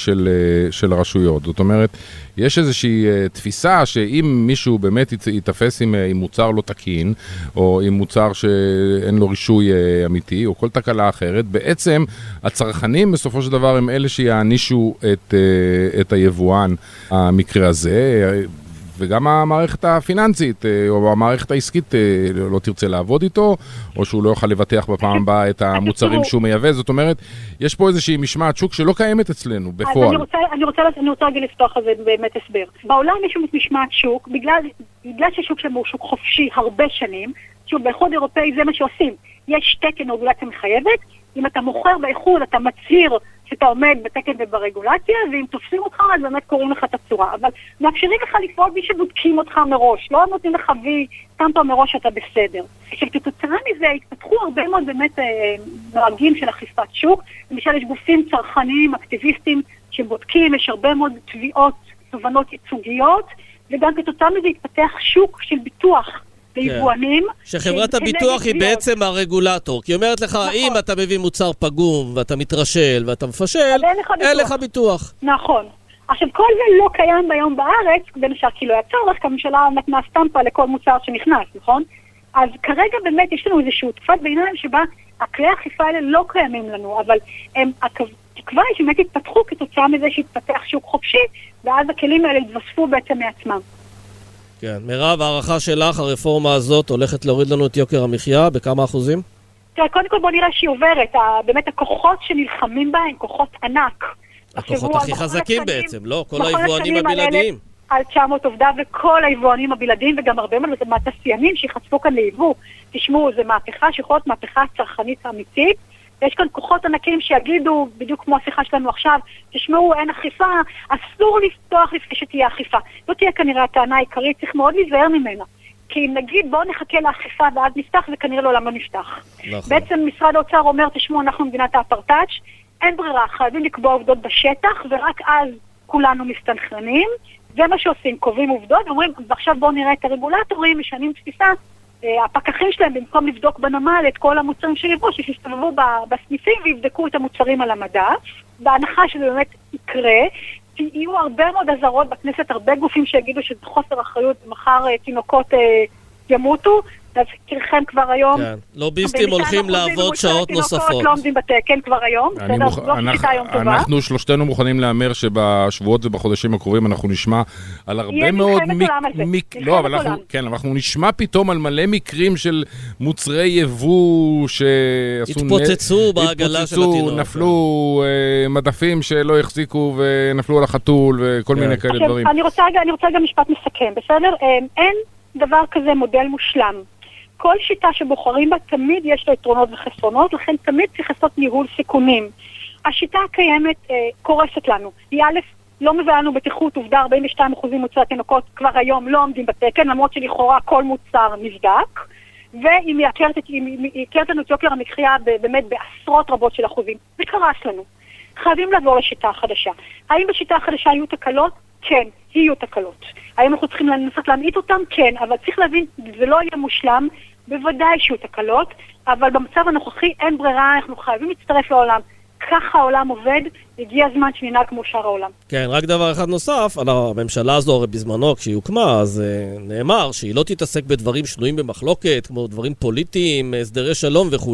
של הרשויות. זאת אומרת, יש איזושהי תפיסה שאם מישהו באמת יתפס עם מוצר לא תקין, או עם מוצר שאין לו רישוי אמיתי, או כל תקלה אחרת, בעצם הצרכנים בסופו של דבר הם אלה שיענישו את היבואן המקרה הזה, וגם המערכת הפיננסית או המערכת העסקית לא תרצה לעבוד איתו, או שהוא לא יוכל לבטח בפעם הבאה את המוצרים שהוא מייבא. זאת אומרת, יש פה איזושהי משמעת שוק שלא קיימת אצלנו בפועל. אני רוצה רגע לפתוח על זה באמת הסבר. בעולם יש משמעת שוק, בגלל ששוק שלנו הוא שוק חופשי הרבה שנים, שוב, באיחוד אירופאי זה מה שעושים. יש תקן רגולציה מחייבת, אם אתה מוכר באיחוד, אתה מצהיר שאתה עומד בתקן וברגולציה, ואם תופסים אותך, אז באמת קוראים לך את הצורה. אבל מאפשרים לך לפעול בי שבודקים אותך מראש, לא נותנים לך וי, שמת מראש שאתה בסדר. עכשיו, כתוצאה מזה, התפתחו הרבה מאוד באמת נוהגים של אכיפת שוק, למשל יש גופים צרכניים, אקטיביסטים, שבודקים, יש הרבה מאוד תובנות ייצוגיות, וגם כתוצאה מזה התפתח שוק של ביטוח. ליבואנים. שחברת הביטוח היא בעצם הרגולטור, כי היא אומרת לך, אם אתה מביא מוצר פגום, ואתה מתרשל, ואתה מפשל, אין לך ביטוח. נכון. עכשיו, כל זה לא קיים ביום בארץ, בין השאר כי לא היה צורך, כי הממשלה נתנה סטמפה לכל מוצר שנכנס, נכון? אז כרגע באמת יש לנו איזושהי תקופת ביניים שבה הכלי האכיפה האלה לא קיימים לנו, אבל התקווה היא שבאמת התפתחו כתוצאה מזה שהתפתח שוק חופשי, ואז הכלים האלה התווספו בעצם מעצמם. כן, מירב, הערכה שלך, הרפורמה הזאת הולכת להוריד לנו את יוקר המחיה בכמה אחוזים? תראה, קודם כל בוא נראה שהיא עוברת, באמת הכוחות שנלחמים בה הם כוחות ענק. הכוחות הכי חזקים בעצם, לא? כל היבואנים הבלעדיים. על 900 עובדה וכל היבואנים הבלעדיים וגם הרבה מהתעשיינים שיחשפו כאן ליבוא. תשמעו, זו מהפכה שיכולה להיות מהפכה צרכנית אמיתית. יש כאן כוחות ענקים שיגידו, בדיוק כמו השיחה שלנו עכשיו, תשמעו, אין אכיפה, אסור לפתוח לפני שתהיה אכיפה. לא תהיה כנראה הטענה העיקרית, צריך מאוד להיזהר ממנה. כי אם נגיד, בואו נחכה לאכיפה ואז נפתח, זה כנראה לעולם לא נפתח. נכון. בעצם משרד האוצר אומר, תשמעו, אנחנו מדינת האפרטאץ', אין ברירה, חייבים לקבוע עובדות בשטח, ורק אז כולנו מסתנכרנים. זה מה שעושים, קובעים עובדות, ואומרים, ועכשיו בואו נראה את הרגולטורים, משנים תפיסה, הפקחים שלהם במקום לבדוק בנמל את כל המוצרים שיבואו, שיסתובבו בסניפים ויבדקו את המוצרים על המדף. בהנחה שזה באמת יקרה, יהיו הרבה מאוד עזרות בכנסת, הרבה גופים שיגידו שזה חוסר אחריות, מחר ימותו, להזכירכם כבר היום. כן, לוביסטים הולכים לעבוד שעות נוספות. לא עומדים בתקן כבר היום, בסדר? זאת שיטה היום טובה. אנחנו שלושתנו מוכנים לאמר שבשבועות ובחודשים הקרובים אנחנו נשמע על הרבה מאוד... לא, אבל אנחנו נשמע פתאום על מלא מקרים של מוצרי יבוא שעשו... התפוצצו בעגלה של התינוק. נפלו מדפים שלא החזיקו ונפלו על החתול וכל מיני כאלה דברים. אני רוצה גם משפט מסכם, בסדר? אין דבר כזה מודל מושלם. כל שיטה שבוחרים בה תמיד יש לה יתרונות וחסרונות, לכן תמיד צריך לעשות ניהול סיכונים. השיטה הקיימת קורסת לנו. היא א', לא מביאה לנו בטיחות, עובדה 42% מוצרי התינוקות כבר היום לא עומדים בתקן, למרות שלכאורה כל מוצר נבדק, והיא מייקרת לנו את יוקר המחיה באמת בעשרות רבות של אחוזים. זה קרס לנו. חייבים לעבור לשיטה החדשה. האם בשיטה החדשה יהיו תקלות? כן, יהיו תקלות. האם אנחנו צריכים לנסות להמעיט אותם? כן, אבל צריך להבין, זה לא יהיה מושלם, בוודאי שיהיו תקלות, אבל במצב הנוכחי אין ברירה, אנחנו חייבים להצטרף לעולם. ככה העולם עובד, הגיע הזמן שננהג כמו שאר העולם. כן, רק דבר אחד נוסף, על הממשלה הזו, הרי בזמנו, כשהיא הוקמה, אז נאמר שהיא לא תתעסק בדברים שנויים במחלוקת, כמו דברים פוליטיים, הסדרי שלום וכו'.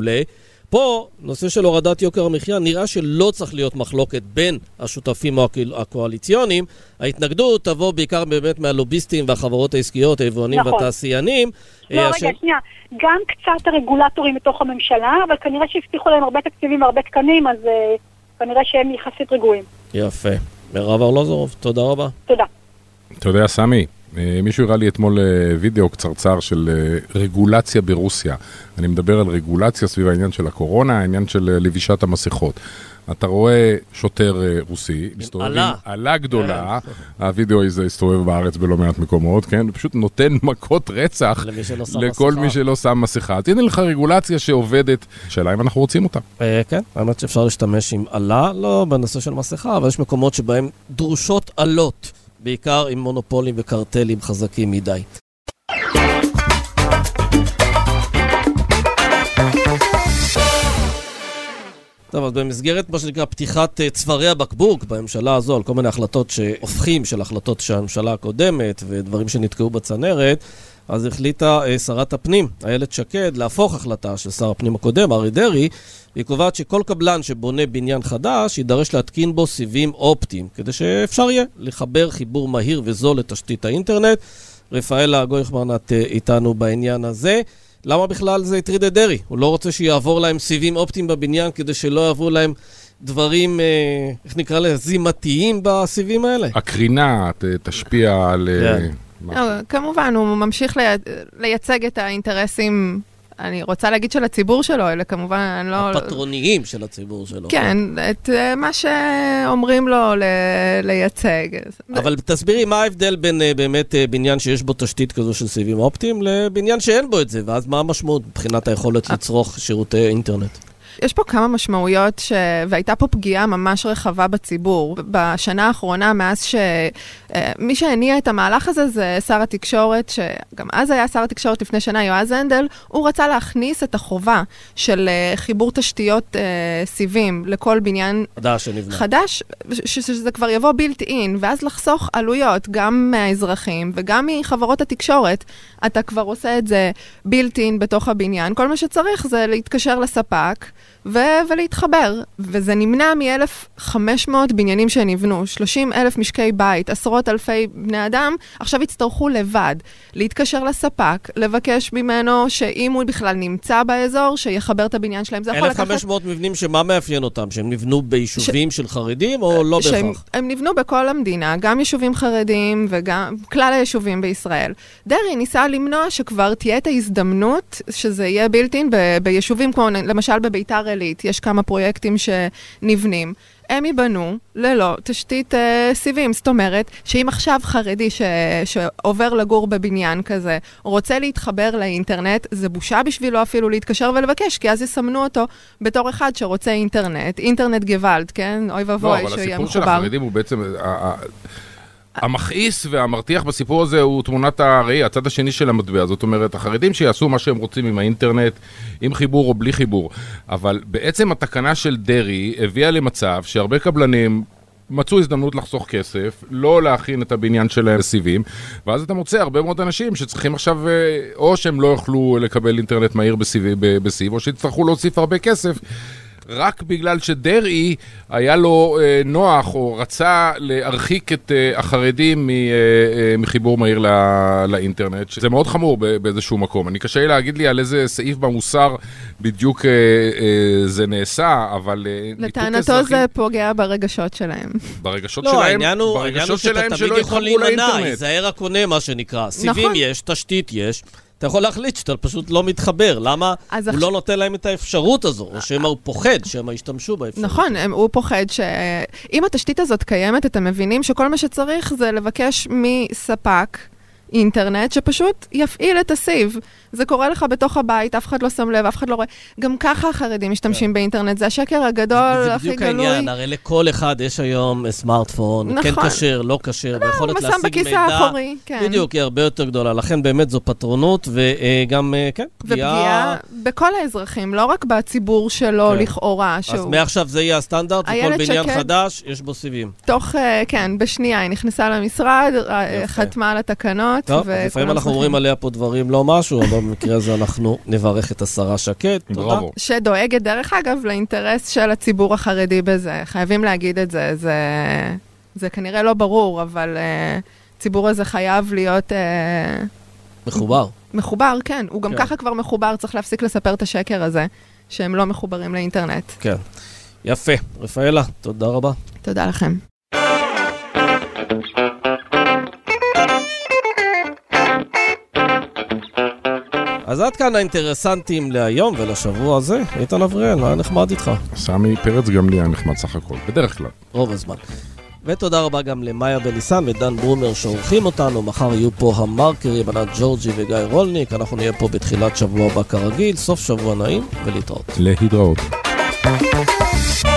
פה, נושא של הורדת יוקר המחיה, נראה שלא צריך להיות מחלוקת בין השותפים הקואליציוניים. ההתנגדות תבוא בעיקר באמת מהלוביסטים והחברות העסקיות, היבואנים והתעשיינים. לא, רגע, שנייה. גם קצת הרגולטורים מתוך הממשלה, אבל כנראה שהבטיחו להם הרבה תקציבים והרבה תקנים, אז כנראה שהם יחסית רגועים. יפה. מירב ארלוזורוב, תודה רבה. תודה. אתה יודע, סמי, מישהו הראה לי אתמול וידאו קצרצר של רגולציה ברוסיה. אני מדבר על רגולציה סביב העניין של הקורונה, העניין של לבישת המסכות. אתה רואה שוטר רוסי, מסתובב עם עלה גדולה, הוידאו הזה הסתובב בארץ בלא מעט מקומות, כן? פשוט נותן מכות רצח לכל מי שלא שם מסכה. תהיה לך רגולציה שעובדת, שאלה אם אנחנו רוצים אותה. כן, האמת שאפשר להשתמש עם עלה, לא בנושא של מסכה, אבל יש מקומות שבהם דרושות עלות. בעיקר עם מונופולים וקרטלים חזקים מדי. טוב, אז במסגרת מה שנקרא פתיחת צווארי הבקבוק בממשלה הזו, על כל מיני החלטות שהופכים של החלטות של הממשלה הקודמת ודברים שנתקעו בצנרת, אז החליטה שרת הפנים, איילת שקד, להפוך החלטה של שר הפנים הקודם, אריה דרעי, היא קובעת שכל קבלן שבונה בניין חדש יידרש להתקין בו סיבים אופטיים, כדי שאפשר יהיה לחבר חיבור מהיר וזול לתשתית האינטרנט. רפאלה גויכמרנט איתנו בעניין הזה. למה בכלל זה הטריד את דרעי? הוא לא רוצה שיעבור להם סיבים אופטיים בבניין כדי שלא יעברו להם דברים, איך נקרא לזה, זימתיים בסיבים האלה? הקרינה תשפיע על... כמובן, הוא ממשיך לייצג את האינטרסים, אני רוצה להגיד של הציבור שלו, אלה כמובן לא... הפטרוניים של הציבור שלו. כן, את מה שאומרים לו לייצג. אבל תסבירי, מה ההבדל בין באמת בניין שיש בו תשתית כזו של סיבים אופטיים, לבניין שאין בו את זה, ואז מה המשמעות מבחינת היכולת לצרוך שירותי אינטרנט? יש פה כמה משמעויות והייתה פה פגיעה ממש רחבה בציבור. בשנה האחרונה, מאז שמי שהניע את המהלך הזה זה שר התקשורת, שגם אז היה שר התקשורת לפני שנה, יועז הנדל, הוא רצה להכניס את החובה של חיבור תשתיות סיבים לכל בניין חדש, שזה כבר יבוא בילט אין, ואז לחסוך עלויות גם מהאזרחים וגם מחברות התקשורת. אתה כבר עושה את זה בילט אין בתוך הבניין. כל מה שצריך זה להתקשר לספק, ולהתחבר. וזה נמנע מ-1,500 בניינים שנבנו, 30,000 משקי בית, עשרות אלפי בני אדם, עכשיו יצטרכו לבד להתקשר לספק, לבקש ממנו שאם הוא בכלל נמצא באזור, שיחבר את הבניין שלהם. 1,500 מבנים שמה מאפיין אותם? שהם נבנו ביישובים של חרדים או לא בהכרח? הם נבנו בכל המדינה, גם יישובים חרדים וגם כלל היישובים בישראל. דרעי ניסה למנוע שכבר תהיה את ההזדמנות שזה יהיה בילטין ביישובים כמו למשל בביתר עילית, יש כמה פרויקטים שנבנים, הם ייבנו ללא תשתית סיבים. זאת אומרת, שאם עכשיו חרדי שעובר לגור בבניין כזה, רוצה להתחבר לאינטרנט, זה בושה בשבילו אפילו להתקשר ולבקש, כי אז יסמנו אותו בתור אחד שרוצה אינטרנט גוואלד, כן? אוי ובוי שיהיה מחובר. אבל הסיפור של החרדים הוא בעצם... המכעיס והמרתיח בסיפור הזה הוא תמונת הראי, הצד השני של המטבע. זאת אומרת, החרדים שיעשו מה שהם רוצים עם האינטרנט, עם חיבור או בלי חיבור. אבל בעצם התקנה של דרעי הביאה למצב שהרבה קבלנים מצאו הזדמנות לחסוך כסף, לא להכין את הבניין שלהם לסיבים, ואז אתה מוצא הרבה מאוד אנשים שצריכים עכשיו, או שהם לא יוכלו לקבל אינטרנט מהיר בסיב, או שיצטרכו להוסיף הרבה כסף, רק בגלל שדרעי היה לו נוח או רצה להרחיק את החרדים מחיבור מהיר לאינטרנט, שזה מאוד חמור באיזשהו מקום. אני קשה להגיד לי על איזה סעיף במוסר בדיוק זה נעשה, אבל לטענתו זה פוגע ברגשות שלהם. ברגשות לא, שלהם, העניין הוא שאתה תמיד יכול להימנע, ייזהר הקונה מה שנקרא. סיבים יש, תשתית יש. אתה יכול להחליט שאתה פשוט לא מתחבר. למה הוא לא נותן להם את האפשרות הזו, או שהם פוחד שהם ישתמשו באפשרות. נכון, הוא פוחד שאם התשתית הזאת קיימת, אתם מבינים שכל מה שצריך זה לבקש מספק אינטרנט שפשוט יפעיל את הסיב. זה קורה לך בתוך הבית, אף אחד לא שם לב, אף אחד לא רואה. גם ככה החרדים משתמשים באינטרנט, זה השקר הגדול, הכי גלוי. זה בדיוק העניין, הרי לכל אחד יש היום סמארטפון, כן קשר, לא קשר, ויכולת להשיג מידע. בכיס האחורי, כן. בדיוק, היא הרבה יותר גדולה, לכן באמת זו פטרונות, וגם, כן, ופגיעה בכל האזרחים, לא רק בציבור שלו לכאורה. אז מעכשיו זה יהיה הסטנדרט, וכל בניין חדש, יש בו סיבים. תוך, כן, בשנייה, היא נכנסה למשרד, חתמה על התקנות, טוב, לפעמים אנחנו אומרים עליה פה דברים לא משהו, אבל במקרה הזה אנחנו נברך את השרה שקד. תודה. שדואגת דרך אגב לאינטרס של הציבור החרדי בזה. חייבים להגיד את זה. זה כנראה לא ברור, אבל הציבור הזה חייב להיות מחובר. מחובר, כן. הוא גם ככה כבר מחובר, צריך להפסיק לספר את השקר הזה, שהם לא מחוברים לאינטרנט. כן. יפה. רפאלה, תודה רבה. תודה לכם. אז עד כאן האינטרסנטים להיום ולשבוע הזה. איתן אבריאל, היה נחמד איתך. סמי פרץ גם לי היה נחמד סך הכל, בדרך כלל. רוב הזמן. ותודה רבה גם למאיה בניסן ודן ברומר שעורכים אותנו. מחר יהיו פה המרקרי, בנת ג'ורג'י וגיא רולניק. אנחנו נהיה פה בתחילת שבוע הבא כרגיל. סוף שבוע נעים ולהתראות. להתראות.